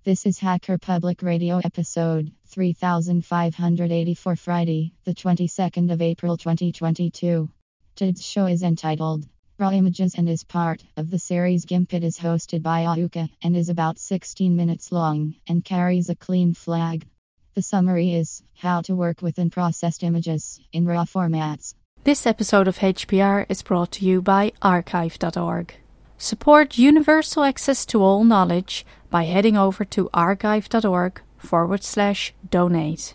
This is Hacker Public Radio episode 3584 Friday, the 22nd of April 2022. Today's show is entitled Raw Images and is part of the series GIMP. It is hosted by Ahuka and is about 16 minutes long and carries a clean flag. The summary is how to work with unprocessed images in raw formats. This episode of HPR is brought to you by archive.org. Support universal access to all knowledge by heading over to archive.org/donate.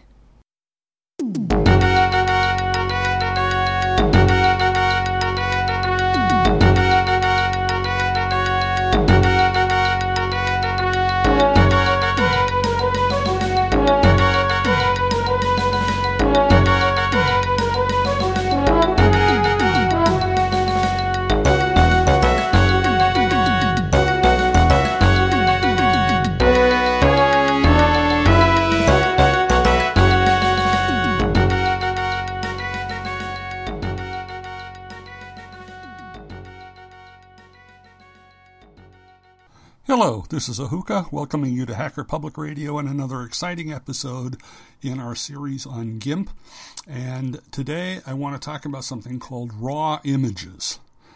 Hello, this is Ahuka, welcoming you to Hacker Public Radio and another exciting episode in our series on GIMP. And today I want to talk about something called raw images.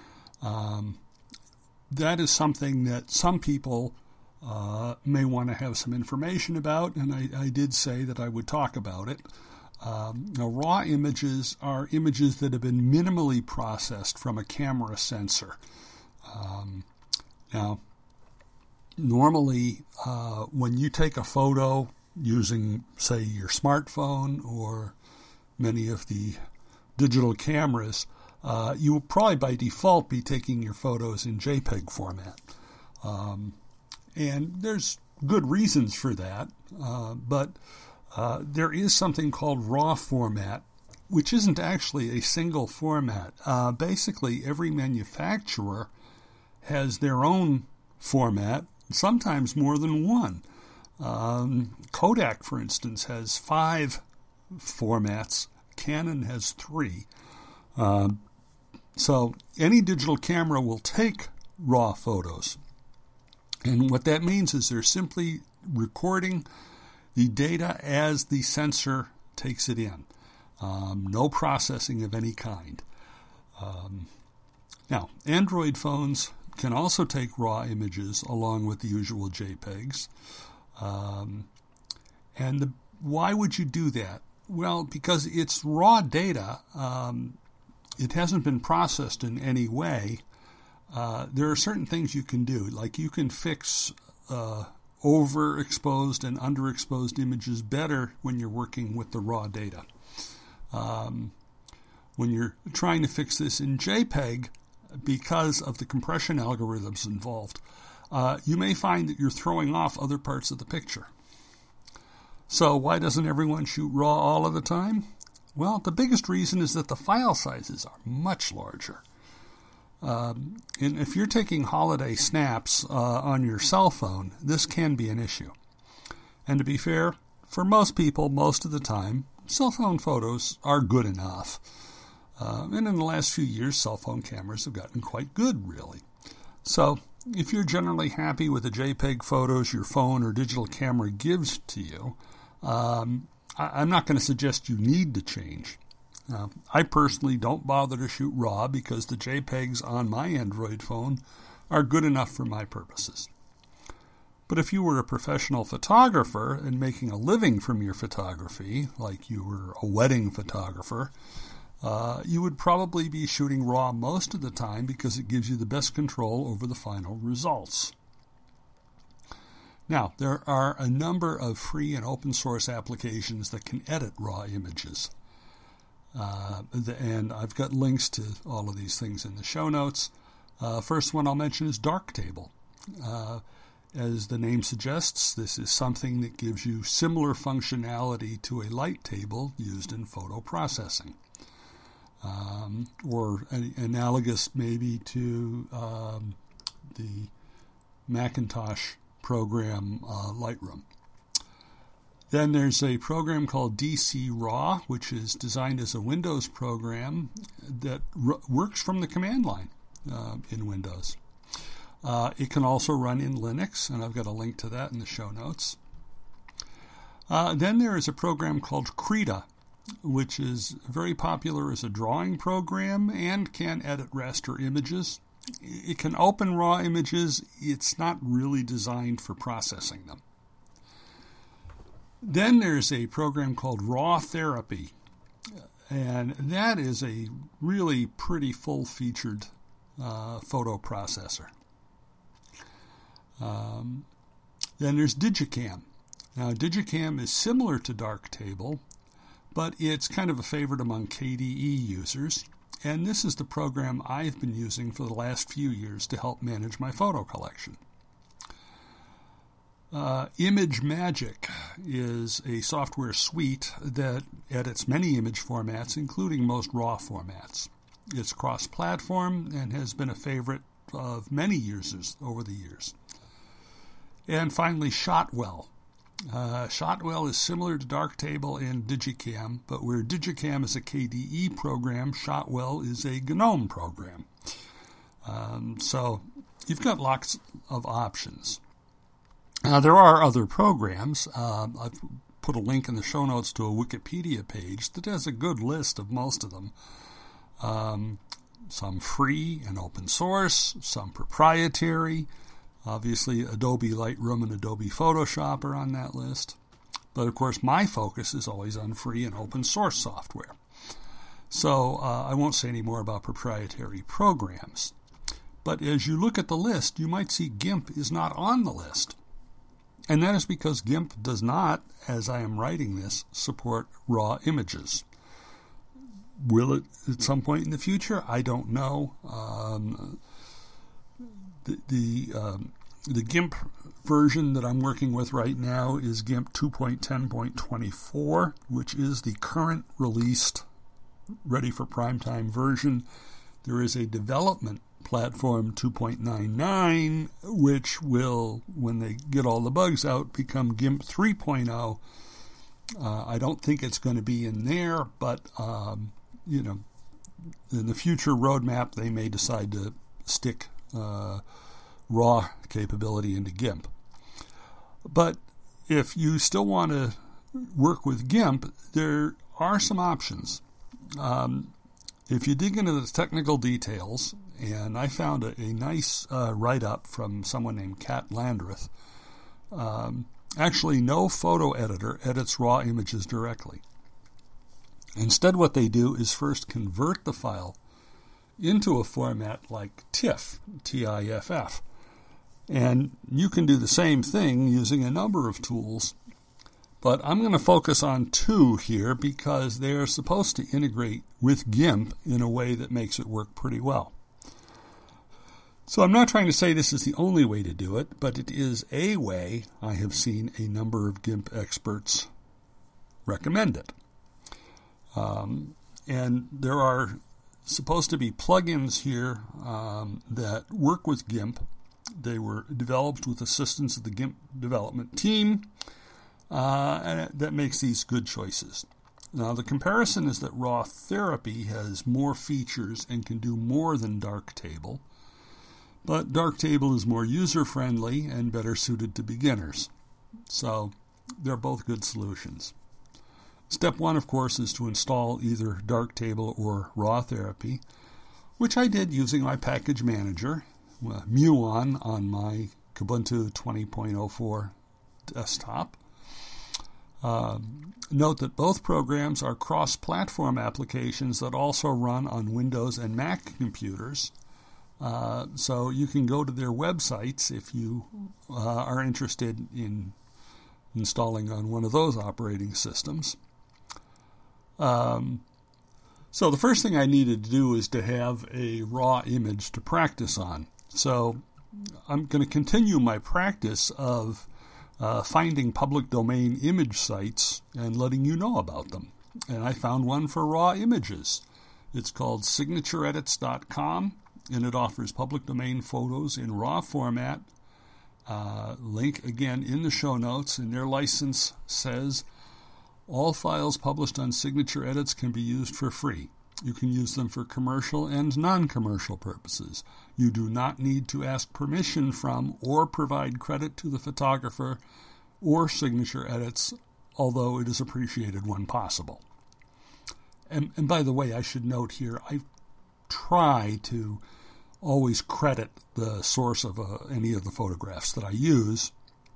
That is something that some people may want to have some information about, and I did say that I would talk about it. Now, raw images are images that have been minimally processed from a camera sensor. Normally, when you take a photo using, say, your smartphone or many of the digital cameras, you will probably by default be taking your photos in JPEG format. And there's good reasons for that, but there is something called RAW format, which isn't actually a single format. Basically, every manufacturer has their own format, sometimes more than one. Kodak, for instance, has 5 formats. Canon has 3. So any digital camera will take raw photos. And what that means is they're simply recording the data as the sensor takes it in. No processing of any kind. Now, Android phones can also take raw images along with the usual JPEGs. Why would you do that? Well, because it's raw data. It hasn't been processed in any way. There are certain things you can do, like you can fix overexposed and underexposed images better when you're working with the raw data. When you're trying to fix this in JPEG, because of the compression algorithms involved, you may find that you're throwing off other parts of the picture. So why doesn't everyone shoot RAW all of the time? Well, the biggest reason is that the file sizes are much larger. And if you're taking holiday snaps on your cell phone, this can be an issue. And to be fair, for most people, most of the time, cell phone photos are good enough. And in the last few years, cell phone cameras have gotten quite good, really. So if you're generally happy with the JPEG photos your phone or digital camera gives to you, I'm not going to suggest you need to change. I personally don't bother to shoot RAW because the JPEGs on my Android phone are good enough for my purposes. But if you were a professional photographer and making a living from your photography, like you were a wedding photographer, you would probably be shooting RAW most of the time because it gives you the best control over the final results. Now, there are a number of free and open source applications that can edit RAW images. And I've got links to all of these things in the show notes. First one I'll mention is Darktable. As the name suggests, this is something that gives you similar functionality to a light table used in photo processing. Or analogous maybe to the Macintosh program Lightroom. Then there's a program called DC Raw, which is designed as a Windows program that works from the command line in Windows. It can also run in Linux, and I've got a link to that in the show notes. Then there is a program called Krita, which is very popular as a drawing program and can edit raster images. It can open raw images. It's not really designed for processing them. Then there's a program called Raw Therapy, and that is a really pretty full-featured photo processor. Then there's Digicam. Now, Digicam is similar to Darktable, but it's kind of a favorite among KDE users, and this is the program I've been using for the last few years to help manage my photo collection. ImageMagick is a software suite that edits many image formats, including most RAW formats. It's cross-platform and has been a favorite of many users over the years. And finally, Shotwell. Shotwell is similar to Darktable and Digicam, but where Digicam is a KDE program, Shotwell is a GNOME program. So you've got lots of options. Now, there are other programs. I've put a link in the show notes to a Wikipedia page that has a good list of most of them. Some free and open source, some proprietary. Obviously, Adobe Lightroom and Adobe Photoshop are on that list. But, of course, my focus is always on free and open source software. So I won't say any more about proprietary programs. But as you look at the list, you might see GIMP is not on the list. And that is because GIMP does not, as I am writing this, support raw images. Will it at some point in the future? I don't know. The GIMP version that I'm working with right now is GIMP 2.10.24, which is the current released, ready for primetime version. There is a development platform 2.99, which will, when they get all the bugs out, become GIMP 3.0. I don't think it's going to be in there, but in the future roadmap, they may decide to stick raw capability into GIMP. But if you still want to work with GIMP, there are some options. If you dig into the technical details, and I found a nice write-up from someone named Kat Landreth. Actually, no photo editor edits raw images directly. Instead, what they do is first convert the file into a format like TIFF, T-I-F-F. And you can do the same thing using a number of tools, but I'm going to focus on two here because they are supposed to integrate with GIMP in a way that makes it work pretty well. So I'm not trying to say this is the only way to do it, but it is a way I have seen a number of GIMP experts recommend it. And there are supposed to be plugins here that work with GIMP. They were developed with assistance of the GIMP development team, and that makes these good choices. Now, the comparison is that Raw Therapy has more features and can do more than Darktable, but Darktable is more user-friendly and better suited to beginners. So they're both good solutions. Step one, of course, is to install either Darktable or Raw Therapy, which I did using my package manager, Muon, on my Kubuntu 20.04 desktop. Note that both programs are cross-platform applications that also run on Windows and Mac computers. So you can go to their websites if you are interested in installing on one of those operating systems. So the first thing I needed to do is to have a raw image to practice on. So I'm going to continue my practice of finding public domain image sites and letting you know about them. And I found one for raw images. It's called signatureedits.com, and it offers public domain photos in raw format. Link again in the show notes, and their license says all files published on Signature Edits can be used for free. You can use them for commercial and non-commercial purposes. You do not need to ask permission from or provide credit to the photographer or signature edits, although it is appreciated when possible. And by the way, I should note here, I try to always credit the source of any of the photographs that I use.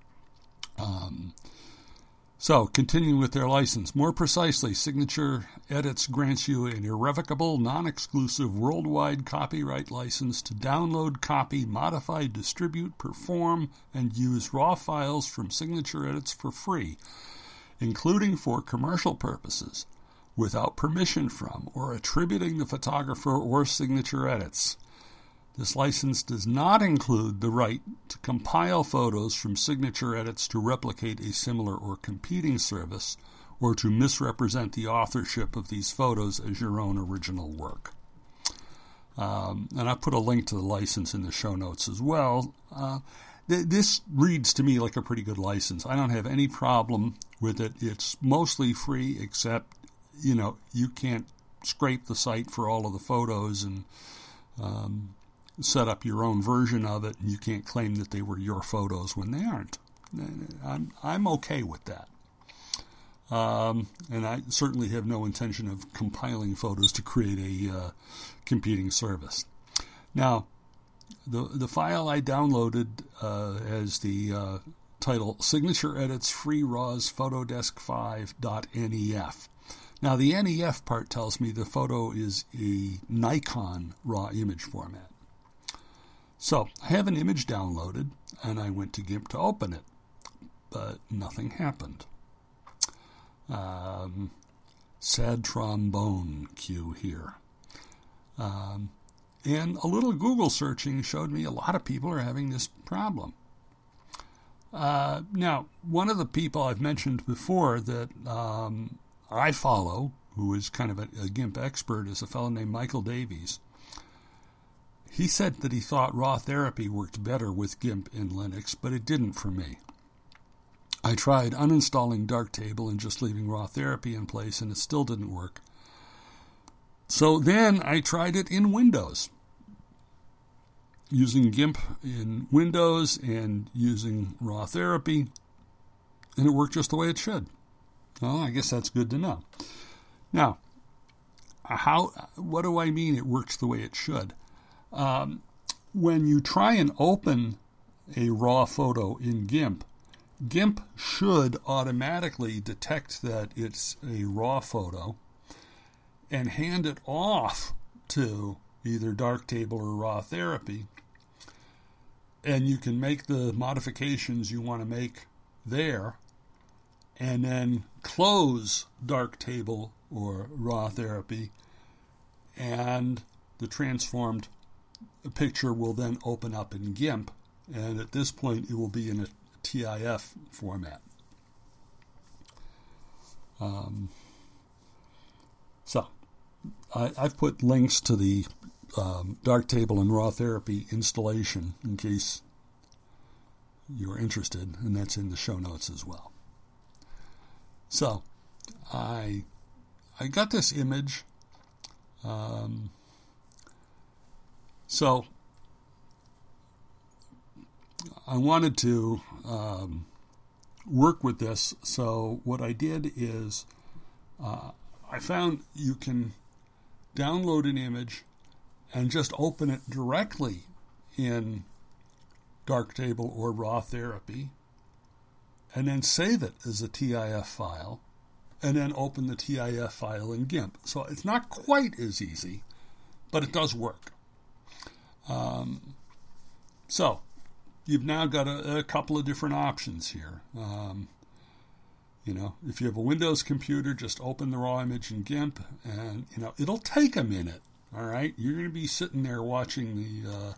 So, continuing with their license. More precisely, Signature Edits grants you an irrevocable, non-exclusive, worldwide copyright license to download, copy, modify, distribute, perform, and use raw files from Signature Edits for free, including for commercial purposes, without permission from or attributing the photographer or Signature Edits. This license does not include the right to compile photos from Signature Edits to replicate a similar or competing service, or to misrepresent the authorship of these photos as your own original work. And I put a link to the license in the show notes as well. This reads to me like a pretty good license. I don't have any problem with it. It's mostly free, except, you can't scrape the site for all of the photos and set up your own version of it, and you can't claim that they were your photos when they aren't. I'm okay with that. And I certainly have no intention of compiling photos to create a competing service. Now, the file I downloaded has the title Signature Edits Free RAWs Photodesk5.nef. Now, the NEF part tells me the photo is a Nikon RAW image format. So, I have an image downloaded, and I went to GIMP to open it, but nothing happened. Sad trombone cue here. And a little Google searching showed me a lot of people are having this problem. Now, one of the people I've mentioned before that I follow, who is kind of a GIMP expert, is a fellow named Michael Davies. He said that he thought raw therapy worked better with GIMP in Linux, but it didn't for me. I tried uninstalling Darktable and just leaving raw therapy in place, and it still didn't work. So then I tried it in Windows, using GIMP in Windows and using raw therapy, and it worked just the way it should. Well, I guess that's good to know. Now, what do I mean it works the way it should? When you try and open a raw photo in GIMP, GIMP should automatically detect that it's a raw photo and hand it off to either Darktable or raw therapy, and you can make the modifications you want to make there, and then close Darktable or raw therapy, and the transformed picture will then open up in GIMP, and at this point it will be in a TIF format. So I've put links to the Darktable and raw therapy installation in case you're interested, and that's in the show notes as well. So I got this image. So I wanted to work with this. So what I did is I found you can download an image and just open it directly in Darktable or raw therapy, and then save it as a TIF file, and then open the TIF file in GIMP. So it's not quite as easy, but it does work. So you've now got a couple of different options here. If you have a Windows computer, just open the raw image in GIMP, and it'll take a minute. All right, you're going to be sitting there watching the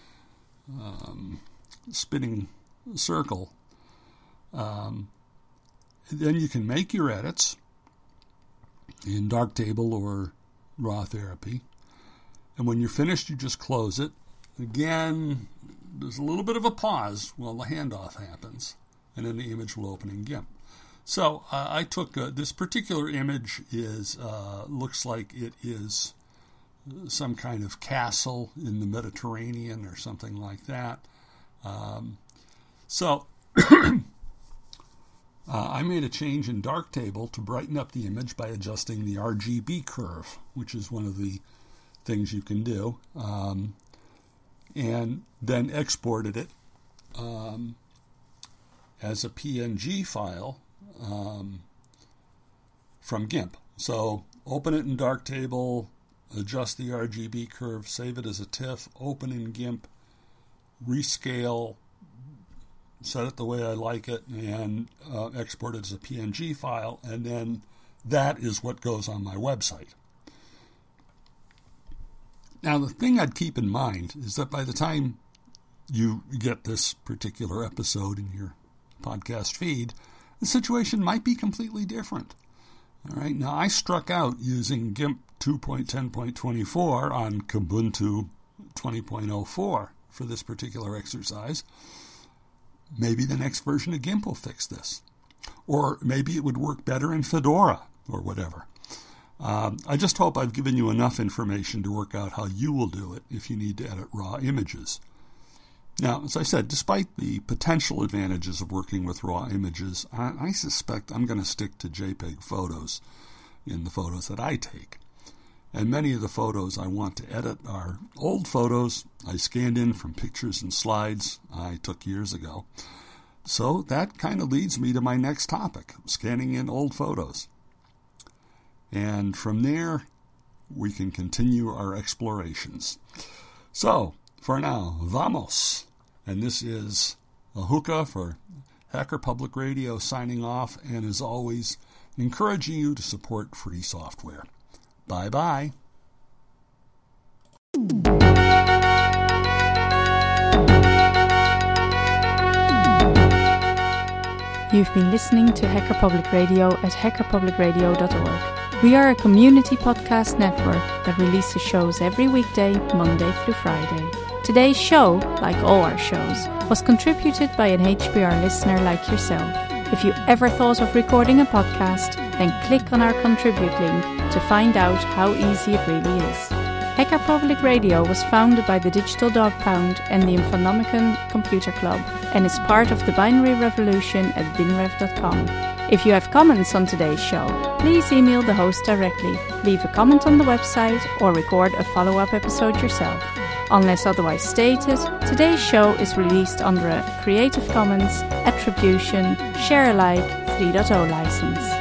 spinning circle. Then you can make your edits in Darktable or raw therapy, and when you're finished, you just close it. Again, there's a little bit of a pause while the handoff happens, and then the image will open in GIMP. So I took this particular image looks like it is some kind of castle in the Mediterranean or something like that. I made a change in Darktable to brighten up the image by adjusting the RGB curve, which is one of the things you can do, and then exported it as a PNG file from GIMP. So open it in Darktable, adjust the RGB curve, save it as a TIFF, open in GIMP, rescale, set it the way I like it, and export it as a PNG file, and then that is what goes on my website. Now, the thing I'd keep in mind is that by the time you get this particular episode in your podcast feed, the situation might be completely different. All right. Now, I struck out using GIMP 2.10.24 on Kubuntu 20.04 for this particular exercise. Maybe the next version of GIMP will fix this. Or maybe it would work better in Fedora or whatever. I just hope I've given you enough information to work out how you will do it if you need to edit raw images. Now, as I said, despite the potential advantages of working with raw images, I suspect I'm going to stick to JPEG photos in the photos that I take. And many of the photos I want to edit are old photos I scanned in from pictures and slides I took years ago. So that kind of leads me to my next topic, scanning in old photos. And from there, we can continue our explorations. So, for now, vamos! And this is Ahuka for Hacker Public Radio signing off, and as always, encouraging you to support free software. Bye-bye. You've been listening to Hacker Public Radio at hackerpublicradio.org. We are a community podcast network that releases shows every weekday, Monday through Friday. Today's show, like all our shows, was contributed by an HPR listener like yourself. If you ever thought of recording a podcast, then click on our contribute link to find out how easy it really is. Hacker Public Radio was founded by the Digital Dog Pound and the Infonomicon Computer Club and is part of the binary revolution at binrev.com. If you have comments on today's show, please email the host directly, leave a comment on the website, or record a follow-up episode yourself. Unless otherwise stated, today's show is released under a Creative Commons Attribution Share Alike 3.0 license.